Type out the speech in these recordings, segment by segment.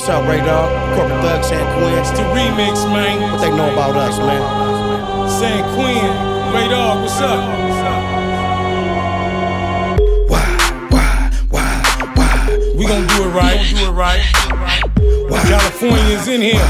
up, Ray Dog? Corporate Thug, San Quinn. It's the remix, man. What they know about us, man? San Quinn, Ray Dog, what's up? Why? We gon' do it right. California's in here.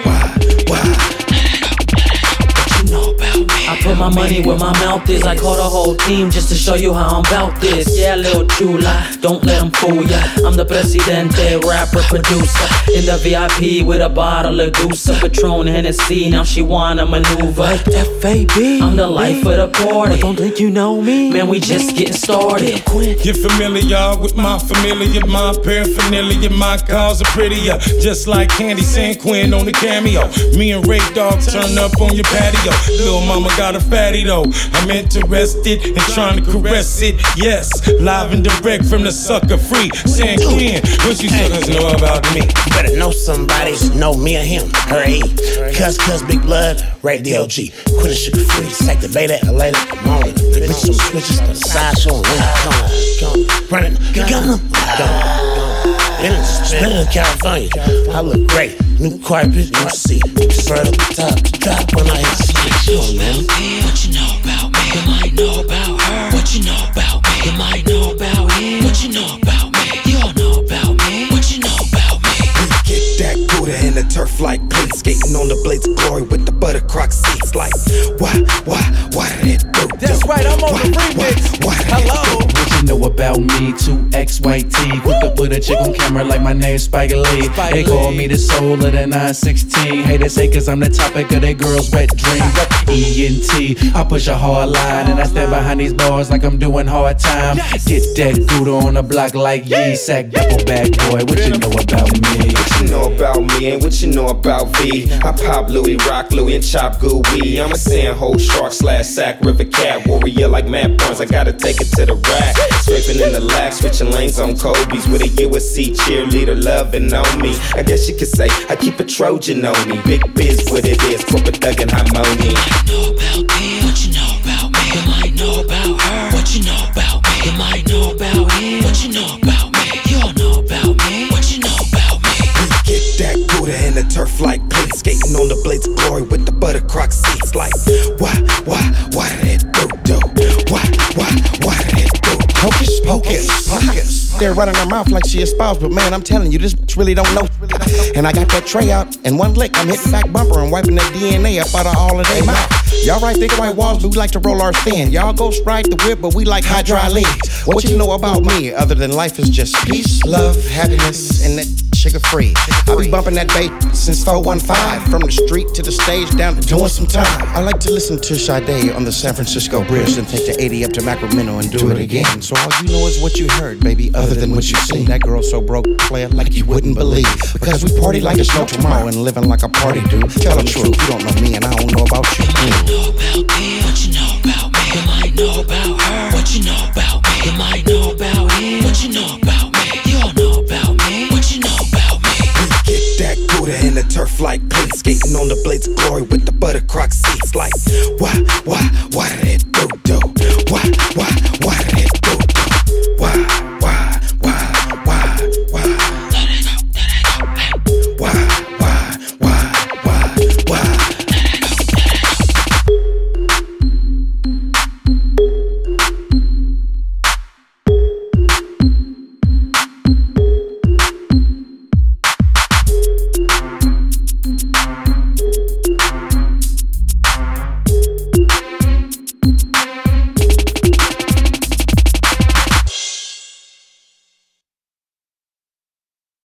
I put my money where my mouth is. I call the whole team just to show you how I'm about this. Yeah, little chula, don't let them fool ya. I'm the presidente, rapper, producer. In the VIP with a bottle of Goose, Patron, Hennessy. Now she wanna maneuver. Like FAB, I'm the life of the party. Don't think you know me? Man, we just getting started. Get familiar with my familiar, my paraphernalia. My cars are prettier, just like Candy San Quinn on the cameo. Me and Ray Dog turn up on your patio. Lil' mama got a fatty though. I'm interested in trying to caress it. Yes, live and direct from the sucker free San Quinn. What you suckers know about me? You better know somebody, know me or him, her age. Cuz Big Blood, Ray DOG. Quinn sugar free, sack the beta, Atlanta, morning. Bitch some switches to the side, showing when running, gun. Spinning in California, I look great. New carpet, new seat. Spread up the top when I hit the street. Come on, man. What you know about me? You might know about her. What you know about me? You might know about him. What you know about me? You don't know about me. What you know about me? We get that Gouda in the turf like please. Skating on the blades of glory with the butter crock seats. Like, why did it go? That's right, I'm on the remix. Hello. What you know about me? 2XYT. Quick to put a chick on camera like my name's Spike Lee. They call me the soul of the 916. Hey, they say cause I'm the topic of their girl's wet dream. ENT, I push a hard line and I stand behind these bars like I'm doing hard time. Get that Gouda on the block like Yee. Sack double bag boy, what you know about me? What you know about me and what you know about V? I pop Louis, rock Louis, and chop gooey. I'm a sandhole shark / sack river cat warrior like Matt Barnes. I gotta take it to the rack. Scraping in the lag, switching lanes on Kobe's with a USC cheerleader loving on me. I guess you could say I keep a Trojan on me. Big biz, what it is, corporate thug and harmony. Know about him. What you know about me? You might know about her. What you know about me? You might know about him. What you know about me? You don't know about me. What you know about me? We get that Gouda in the turf like please. Skating on the blades of glory with the butter crock seats. Like, why did it go, though? Why did it go? Hocus pocus. They're running her mouth like she a spouse, but man, I'm telling you, this bitch really don't know. And I got that tray out, and one lick, I'm hitting back bumper and wiping that DNA up out of all of their mouth. Y'all right thick white walls, but we like to roll our thin. Y'all go strike the whip, but we like hydraulics. What you know about me, other than life is just peace, love, happiness, and that sugar free. I be bumping that bait since 415, from the street to the stage, down to doing some time. I like to listen to Sade on the San Francisco Bridge, then take the 80 up to Sacramento and do it again. So all you know is what you heard, baby, other than what you seen. That girl so broke, player, like you wouldn't believe. Because we party like it's no tomorrow and living like a party do. Tell the truth, you don't know me and I don't know about you. Know about him. What you know about me? You might know about her. What you know about me? You might know about him. What you know about me? You don't know about me. What you know about me? We get that Gouda in the turf like please. Skating on the blades of glory with the butter crock seats. Like, why did it